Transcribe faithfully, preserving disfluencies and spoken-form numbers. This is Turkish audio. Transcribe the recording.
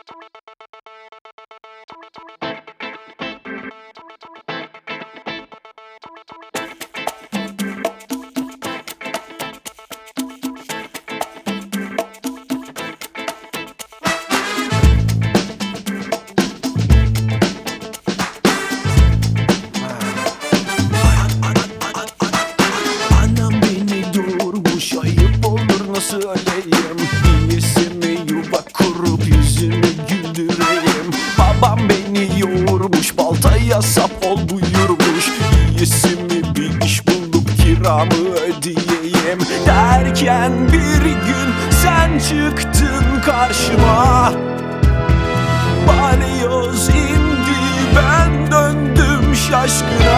Söyleyeyim, iyisimi yuva kurup yüzümü güldüreyim. Babam beni yoğurmuş, baltaya sap ol buyurmuş. İyisimi bir iş bulup kiramı ödeyeyim derken bir gün sen çıktın karşıma. Balyoz indi, ben döndüm şaşkına.